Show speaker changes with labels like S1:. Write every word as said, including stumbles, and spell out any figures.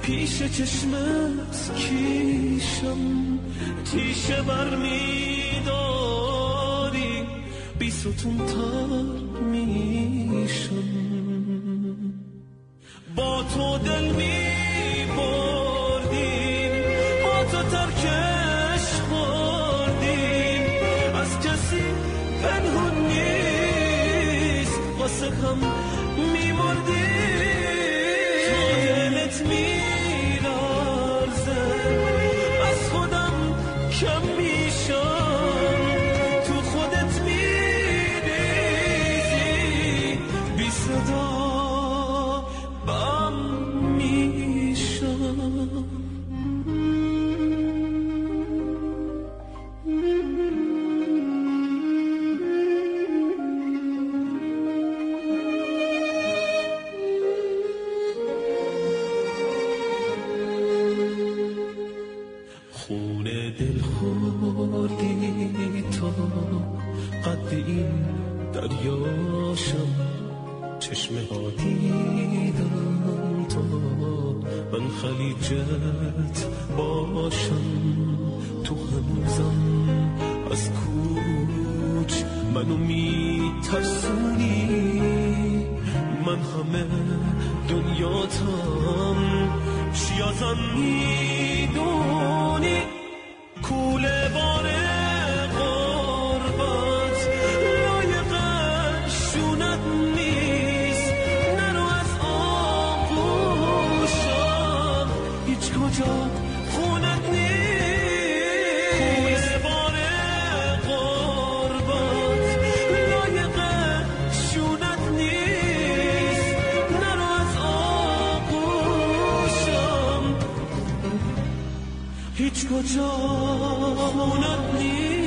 S1: پیش چشمت کیشم، تیشه بر میداری بی ستون تر میشم. با تو دل میبردیم، با تو ترکش خوردیم، از کسی پنهون نیست، واسه هم میمردیم. تو دلت میلرزه، از خودم کم میشم، تو خودت میریزی، بی صدا بم میشم. خونه دل خوردی تا قد این دریاشم، چشمه ها دیدم تا من خلیجت باشم. تو هنوزم از کوچ منو میترسونی، من همه دنیاتم، چی ازم میدونی؟ کوله باره قربت لایقشونت نیست، نرو از آغوشم، هیچ کجا خونت نیست. کوله باره قربت لایقشونت نیست، نرو از آغوشم، هیچ کجا خونت نیست.